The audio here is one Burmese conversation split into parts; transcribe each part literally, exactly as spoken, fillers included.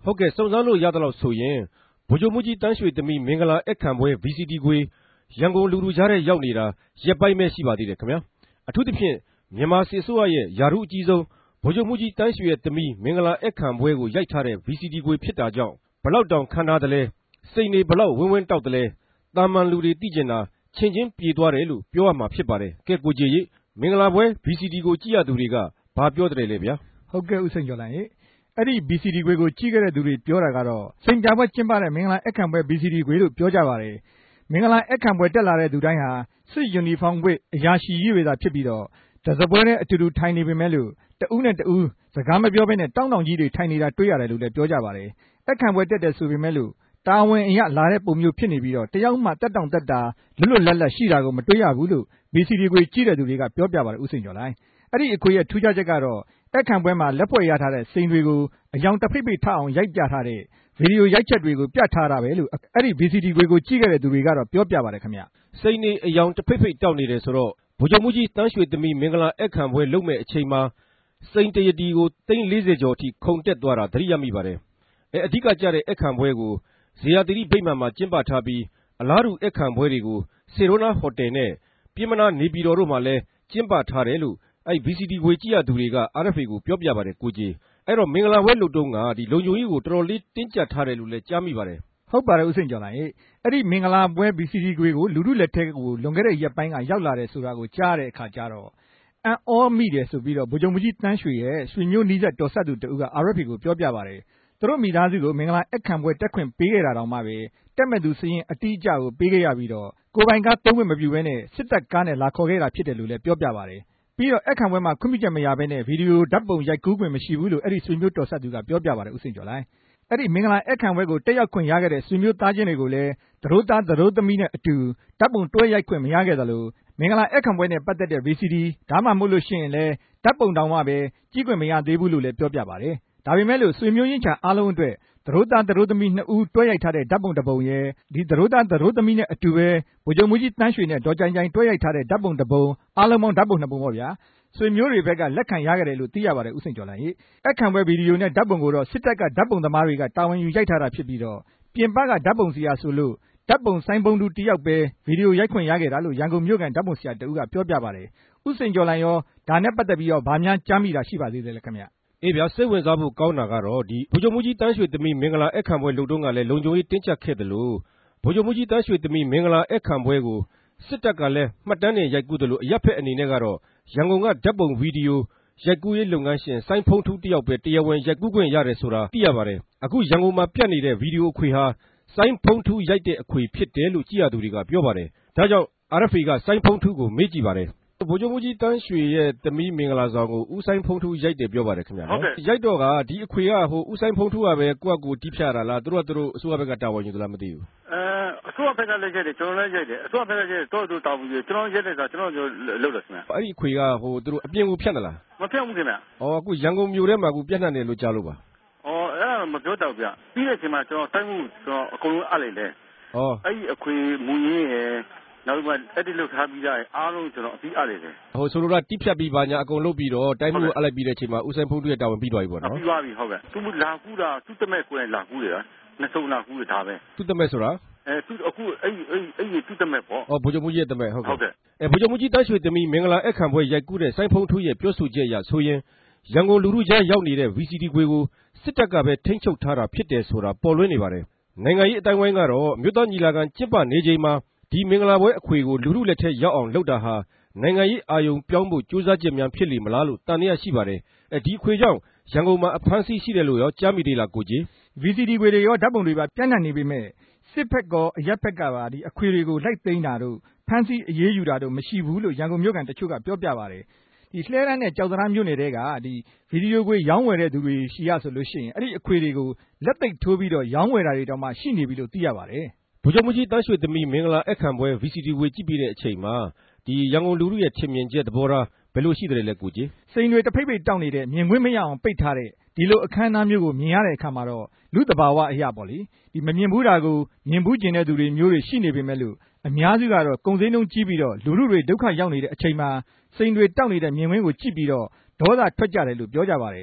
ဟုတ်ကဲ့စုံစမ်းလို့ရသလောက်ဆိုရင်ဗိုလ်ချုပ်မှူးကြီးတန်းရွှေသမီးမင်္ဂလာဧည့်ခံပွဲ ဗီ စီ ဒီ ခွေရန်ကုန်လူလူကြားထဲရောက်နေတာရက်ပိုင်းပဲရှိပါသေးတယ်ခင်ဗျာအထူးသဖြင့်မြန်မာစစ်အစိုးရရဲ့ယာရုအကြီးဆုံးဗိုလ်ချုပ်မှူးကြီးတန်းရွှေရဲ့သမီးမင်္ဂလာဧည့်ခံပွဲကိုရိုက်ထားတဲ့ ဗီ စီ ဒီ ခွေဖြစ်တာကြောင့်ဘလောက်တောင်ခံထားတယ်လဲစိတ်နေဘလောက်ဝင်းဝင်းတောက်တယ်လဲတာမန်လူတွေသိကျင်တာချင်းချင်းပြေသွားတယ်လို့ပြောရမှာဖြစ်ပါတယ်ကဲကိုကြီးရေမင်္ဂလာပွဲ ဗီ စီ ဒီ ကိုကြည့်ရသူတွေကဘာပြောတယ်လဲဗျာဟုတ်ကဲ့ဦးစိန်ကျော်လိုင်ရေအဲ့ဒီ ဗီ စီ ဒီ ခွေကိုကြည့်ခဲ့တဲ့သူတွေပြောတာကတော့စိန်ကြပွဲကျင်းပတဲ့မင်္ဂလာဧည့်ခံပွဲ ဗီ စီ ဒီ ခွေလို့ပြောကြပါတယ်မင်္ဂလာဧည့်ခံပွဲတက်လာတဲ့သူတိုင်းဟာစစ်ယူနီဖောင်းဝတ်အရာရှိကြီးတွေသာဖြစ်ပြီးတော့တစပွဲနဲ့အတူတူထိုင်နေပေမဲ့လို့တဦးနဲ့တဦးစကားမပြောဘဲနဲ့တောင်းတောင်ကြီးတွေထိုင်နေတာတွေ့ရတယ်လို့လည်းပြောကြပါတယ်ဧည့်ခံပွဲတက်တယ်ဆိုပေမဲ့လို့တာဝန်အရလာတဲ့ပုံမျိုးဖြစ်နေပြီးတော့တယောက်မှတက်တောင်တက်တာလွတ်လွတ်လပ်လပ်ရှိတာကိုမတွေ့ရဘူးလို့ ဗီ စီ ဒီ ခွေကြည့်တဲ့သူတွေကပြောပြပါတယ်ဦးစိန်ကျော်လိုင်အဲ့ဒီအခွေရဲ့ထူးခြားချက်ကတော့ဧည့်ခံပွဲမှာလက်ဖွဲ့ရထားတဲ့စိန်တွေကိုအယောင်တဖိတ်ဖိတ်ထအောင်ရိုက်ပြထားတဲ့ဗီဒီယိုရိုက်ချက်တွေကိုပြထားတာပဲလို့အဲ့ဒီ ဗီ စီ ဒီ ခွေကိုကြည့်ခဲ့တဲ့သူတွေကတော့ပြောပြပါတယ်ခင်ဗျစိန်နေအယောင်တဖိတ်ဖိတ်တောက်နေတယ်ဆိုတော့ဗိုလ်ချုပ်မှူးကြီးတန်းရွှေသမီးမင်္ဂလာဧည့်ခံပွဲလုပ်မဲ့အချိန်မှာစိန်တရတီကိုသိန်းလေးဆယ်ကျော်အထိခုန်တက်သွားတာသတိရမိပါတယ်အဲအဓိကကျတဲ့ဧည့်ခံပွဲကိုဇေယျသီရိဗိမာန်မှာကျင်းပထားပြီးအလားတူဧည့်ခံပွဲတွေကိုစေရိုနာဟိုတယ်နဲ့ပြည်မနာနေပြည်တော်တို့မှာလည်းကျင်းပထားတယ်လို့အဲ့ ဗီ စီ ဒီ ခွေကြည့်ရသူတွေက အာရ် အက်ဖ် အေ ကိုပြောပြပါတယ်ကိုကြီးအဲ့တော့မင်္ဂလာပွဲလုပ်တုန်းကဒီလုံခြုံရေးကိုတော်တော်လေးတင်းကျပ်ထားတယ်လို့လည်းကြားမိပါတယ်ဟုတ်ပါတယ်ဦးစိန်ကျော်လိုင်အဲ့ဒီမင်္ဂလာပွဲ ဗီ စီ ဒီ ခွေကိုလူထုလက်ထက်ကိုလွန်ခဲ့တဲ့ရက်ပိုင်းကရောက်လာတယ်ဆိုတာကိုကြားတဲ့အခါကျတော့အံ့ဩမိတယ်ဆိုပြီးတော့ဗိုလ်ချုပ်မှူးကြီးတန်းရွှေရဲ့ရွှေမျိုးနီးစပ်တော်ဆက်သူတဦးက အာရ် အက်ဖ် အေ ကိုပြောပြပါတယ်သူတို့မိသားစုကိုမင်္ဂလာဧည့်ခံပွဲတက်ခွင့်ပေးခဲ့တာတောင်မှပဲတက်မဲ့သူစရင်အတိအကျကိုပေးခဲ့ရပြီးတော့ကိုပိုင်ကားသုံးခွင့်မပြုဘဲနဲ့စစ်တပ်ကားနဲ့လာခေါ်ခဲ့တာဖြစ်တယ်လို့လည်းပြောပြပါတယ်ပြီးတော့ဧည့်ခံပွဲမှာခွင့်ပြုချက်မရဘဲနဲ့ဗီဒီယိုဓာတ်ပုံရိုက်ကူးခွင့်မရှိဘူးလို့အဲ့ဒီဆွေမျိုးတော်ဆက်သူကပြောပြပါတယ်ဦးစိန်ကျော်လိုင်အဲ့ဒီမင်္ဂလာဧည့်ခံပွဲကိုတက်ရောက်ခွင့်ရခဲ့တဲ့ဆွေမျိုးသားချင်းတွေကိုလည်းသတို့သားသတို့သမီးနဲ့အတူဓာတ်ပုံတွဲရိုက်ခွင့်မရခဲ့သလိုမင်္ဂလာဧည့်ခံပွဲနဲ့ပတ်သက်တဲ့ ဗီ စီ ဒီ ဒါမှမဟုတ်လို့ရှိရင်လည်းဓာတ်ပုံတောင်မှပဲကြည့်ခွင့်မရသေးဘူးလို့လည်းပြောပြပါတယ်ဒါပေမဲ့လို့ဆွေမျိုးရင်းချာအားလုံးအတွက်သတို့သားသတို့သမီးနှစ်ဦးတွဲရိုက်ထားတဲ့ဓာတ်ပုံတစ်ပုံရယ်ဒီသတို့သားသတို့သမီးနဲ့အတူပဲဗိုလ်ချုပ်မှူးကြီးတန်းရွှေနဲ့ဒေါ်ကြိုင်ကြိုင်တွဲရိုက်ထားတဲ့ဓာတ်ပုံတစ်ပုံအားလုံးပေါင်းဓာတ်ပုံနှစ်ပုံပေါ့ဗျာဆွေမျိုးတွေဘက်ကလက်ခံရခဲ့တယ်လို့သိရပါတယ်ဦးစိန်ကျော်လိုင်ဧည့်ခံပွဲဗီဒီယိုနဲ့ဓာတ်ပုံကိုတော့စစ်တပ်ကဓာတ်ပုံသမားတွေကတာဝန်ယူရိုက်ထားတာဖြစ်ပြီးတော့ပြင်ပကဓာတ်ပုံဆရာဆိုလို့ဓာတ်ပုံဆိုင်းပုံတူတယောက်ပဲဗီဒီယိုရိုက်ခွင့်ရခဲ့တာလို့ရန်ကုန်မြို့ကန်ဓာတ်ပုံဆရာတဦးကပြောပြပါတယ်ဦးစိန်ကျော်လိုင်ရောဒါနဲ့ပတ်သက်ပြီးတော့ဗာများကြားမိတာရှိပါသေးတယ်လေခင်ဗျအေးဗျာစိတ်ဝင်စားဖို့ကောင်းတာကတော့ဒီဗိုလ်ချုပ်မှူးကြီးတန်းရွှေသမီးမင်္ဂလာဧည့်ခံပွဲလုပ်တုန်းကလည်းလုံခြုံရေးတင်းကျပ်ခဲ့တယ်လို့ဗိုလ်ချုပ်မှူးကြီးတန်းရွှေသမီးမင်္ဂလာဧည့်ခံပွဲကိုစစ်တပ်ကလည်းမှတ်တမ်းနဲ့ရိုက်ကူးတယ်လို့အရက်ဖက်အနေနဲ့ကတော့ရန်ကုန်ကဓာတ်ပုံဗီဒီယိုရိုက်ကူးရေးလုပ်ငန်းရှင်စိုင်းဖုံးထူးတယောက်ပဲတရားဝင်ရိုက်ကူးခွင့်ရတယ်ဆိုတာသိရပါတယ်အခုရန်ကုန်မှာပြတ်နေတဲ့ဗီဒီယိုအခွေဟာစိုင်းဖုံးထူးရိုက်တဲ့အခွေဖြစ်တယ်လို့ကြည့်ရသူတွေကပြောပါတယ်ဒါကြောင့် အာရ် အက်ဖ် အေ ကစိုင်းဖုံးထူးကိုမေးကြည့်ပါတယ်ဗိုလ်ချုပ်မှူးကြီးတန်းရွှေရဲ့သမီးမင်္ဂလာဆောင်ကိုဦးစိုင်းဖုံးထူးရိုက်တယ်ပြောပါတယ်ခင်ဗျာနော်ရိုက်တော့ကဒီအခွေကဟိုဦးစိုင်းဖုံးထူးကပဲကိုယ့်အကိုတီးဖြတ်တာလားသူတို့ကသူတို့အစိုးရဘက်ကတာဝန်ယူသလားမသိဘူးအဲအစိုးရဘက်ကလည်းရိုက်တယ်ကျွန်တော်လည်းရိုက်တယ်အစိုးရဘက်ကရိုက်တယ်တော့သူတောင်းပြီးကျွန်တော်ရိုက်တယ်ဆိုကျွန်တော်လုပ်တယ်ခင်ဗျအဲ့ဒီအခွေကဟိုသူတို့အပြင်ကိုဖြတ်တယ်လားမဖြတ်ဘူးခင်ဗျဩအခုရန်ကုန်မြို့ထဲမှာအခုပြန့်နှံ့တယ်လို့ကြားလို့ပါဩအဲ့ဒါမပြောတော့ဗျပြီးတဲ့အချိန်မှာကျွန်တော်စိုင်းမှုကျွန်တော်အကုန်လုံးအားလိုက်တယ်ဩအဲ့ဒီအခွေမူရင်းရယ်နောက်မှအဲ့ဒီလောက်ထားပြီးသားအားလုံးကျွန်တော်အပြီးအားလိုက်တယ်ဟိုဆိုလိုတာတိဖြတ်ပြီးပါညာအကုန်လုပ်ပြီးတော့တိုင်းမှုကိုအားလိုက်ပြီးတဲ့အချိန်မှာဦးဆိုင်ဖုံးတူရဲ့တာဝန်ပြီးသွားပြီပေါ့နော်ပြီးသွားပြီဟုတ်ကဲ့သူလာကူးတာသူတမဲ့ကိုယ်လာကူးတယ်နှစ်စုံလာကူးတာပဲသူတမဲ့ဆိုတာအဲသူအခုအဲ့အဲ့အဲ့သူတမဲ့ပေါ့ဩဗိုလ်ချုပ်မှူးကြီးရဲ့တမဲ့ဟုတ်ကဲ့အဲဗိုလ်ချုပ်မှူးကြီးတန်းရွှေသမီးမင်္ဂလာဧည့်ခံပွဲရိုက်ကူးတဲ့စိုင်းဖုံးထူးရဲ့ပြောဆိုချက်အရဆိုရင်ရန်ကုန်လူထုကြားရောက်နေတဲ့ ဗီ စီ ဒီ ခွေကိုစစ်တပ်ကပဲထိန်းချုပ်ထားတာဖြစ်တယ်ဆိုတာပေါ်လွင်နေပါတယ်နိုင်ငံရေးအတိုင်းဝိုင်းကတော့မြို့သားညီလာခံကျင်းပနေချိန်မှာဒီမင်္ဂလာပွဲအခွေကိုလူထုလက်ထက်ရောက်အောင်လုပ်တာဟာနိုင်ငံရေးအာရုံပြောင်းဖို့ကြိုးစားချက်များဖြစ်လိမ့်မလားလို့တန်တရားရှိပါတယ်အဲဒီအခွေကြောင့်ရန်ကုန်မှာအဖမ်းဆီးရှိတယ်လို့ရောကြားမိသေးလားကိုကြီးဗီ စီ ဒီ ခွေတွေရောဓာတ်ပုံတွေပါပြန့်နှံ့နေပေမဲ့စစ်ဖက်ကောအရက်ဖက်ကပါဒီအခွေတွေကိုလိုက်သိမ်းတာတို့ဖမ်းဆီးအရေးယူတာတို့မရှိဘူးလို့ရန်ကုန်မြို့ကန်တချို့ကပြောပြပါတယ်ဒီလှည်းတန်းနဲ့ကြောက်တရားမြို့နယ်တွေကဒီဗီဒီယိုခွေရောင်းဝယ်တဲ့သူတွေရှိရဆိုလို့ရှိရင်အဲ့ဒီအခွေတွေကိုလက်သိပ်ထိုးပြီးတော့ရောင်းဝယ်တာတွေတောင်မှရှိနေပြီလို့သိရပါတယ်ဗိုလ်ချုပ်မှူးကြီးတန်းရွှေသမီးမင်္ဂလာဧည့်ခံပွဲ ဗီ စီ ဒီ ခွေကြည့်ပြီးတဲ့အချိန်မှာဒီရန်ကုန်လူထုရဲ့ထင်မြင်ချက်သဘောထားဘယ်လိုရှိတယ်လဲကိုကြီးစိန်တွေတဖိတ်ဖိတ်တောက်နေတဲ့မြင်ကွင်းမရအောင်ပိတ်ထားတဲ့ဒီလိုအခမ်းအနားမျိုးကိုမြင်ရတဲ့အခါမှာတော့လူတဘာဝအရာပေါ့လေဒီမမြင်ဘူးတာကိုမြင်ဘူးကျင်တဲ့သူတွေမျိုးတွေရှိနေပေမဲ့လို့အများစုကတော့ကုန်စည်နှုန်းကြီးပြီးတော့လူထုတွေဒုက္ခရောက်နေတဲ့အချိန်မှာစိန်တွေတောက်နေတဲ့မြင်ကွင်းကိုကြည့်ပြီးတော့ဒေါသထွက်ကြတယ်လို့ပြောကြပါတယ်ဗ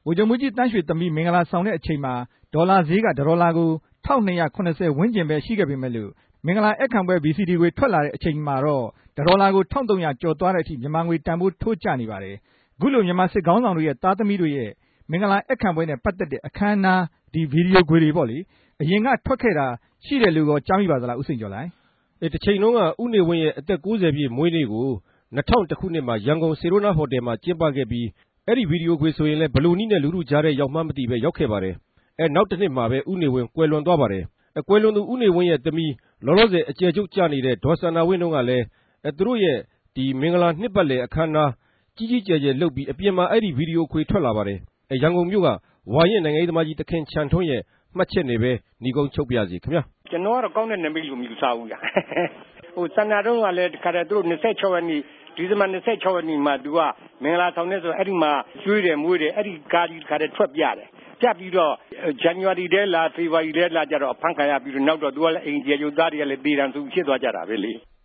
ဗိုလ်ချုပ်မှူးကြီးသန်းရွှေသမီးမင်္ဂလာဆောင်တဲ့အချိန်မှာဒေါ်လာဈေးကဒေါ်လာကိုတစ်ထောင်နှစ်ရာခုနှစ်ဆယ်ဝန်းကျင်ပဲရှိခဲ့ပေမဲ့လို့မင်္ဂလာဧည့်ခံပွဲ ဗီ စီ ဒီ ငွေထွက်လာတဲ့အချိန်မှာတော့တစ်ဒေါ်လာကိုတစ်ထောင်သုံးရာကျော်သွားတဲ့အထိမြန်မာငွေတန်ဖိုးထိုးကျနေပါတယ်။အခုလိုမြန်မာစစ်ခေါင်းဆောင်တို့ရဲ့သားသမီးတို့ရဲ့မင်္ဂလာဧည့်ခံပွဲနဲ့ပတ်သက်တဲ့အခမ်းအနားဒီဗီဒီယိုခွေတွေပေါ့လေအရင်ကထွက်ခဲ့တာရှိတယ်လို့ရောကြားမိပါသလားဦးစိန်ကျော်လိုင်း။အဲတစ်ချိန်လုံးကဦးနေဝင်းရဲ့အသက်ကိုးဆယ်ပြည့်မွေးနေ့ကို၂၀၀၁ခုနှစ်မှာရန်ကုန်စေရိုနာဟိုတယ်မှာကျင်းပခဲ့ပြီးအဲ့ဒီဗီဒီယိုခွေဆိုရင်လည်းဘလို့နည်းနဲ့လူထုကြားထဲရောက်မှမသိပဲရောက်ခဲ့ပါတယ်။အဲနောက်တစ်နှစ်မှာပဲဦးနေဝင်းကွယ်လွန်သွားပါတယ်။အကွယ်လွန်သူဦးနေဝင်းရဲ့သမီးလောလောဆယ်အကျယ်ချုပ်ကျနေတဲ့ဒေါ်စန္ဒာဝင်းတို့ကလည်းအဲသူတို့ရဲ့ဒီမင်္ဂလာနှစ်ပတ်လည်အခမ်းအနားကြီးကြီးကျယ်ကျယ်လုပ်ပြီးအပြင်မှာအဲ့ဒီဗီဒီယိုခွေထွက်လာပါတယ်။အဲရန်ကုန်မြို့ကဝါရင်နိုင်ငံရေးသမားကြီးတခင်ချန်ထွန်းရဲ့မှတ်ချက်နေပဲညီကုန်းချုပ်ပြစီခင်ဗျာ။ကျွန်တော်ကတော့ကောင်းတဲ့နမိတ်လို့မယူဆဘူးလား။ဟိုစန္ဒာတို့ကလည်းခါတဲ့သူတို့၂၆ရက်နေ့ဒီဇင်ဘာ၂၆ရက်နေ့မှာသူကမင်္ဂလာဆောင်နေဆိုအဲ့ဒီမှာကျွေးတယ်မွေးတယ်အဲ့ဒီကားကြီးခါတဲ့ထွက်ပြတယ်ပြပြီးတော့ဇန်နဝါရီထဲလာဖေဖော်ဝါရီထဲလာကြတော့ဖန်ခံရပြီးတော့နောက်တော့သူကလည်းအိမ်ကျေကျုပ်သားတွေကလည်းတေတံသူဖြစ်သွားကြတာပဲလေ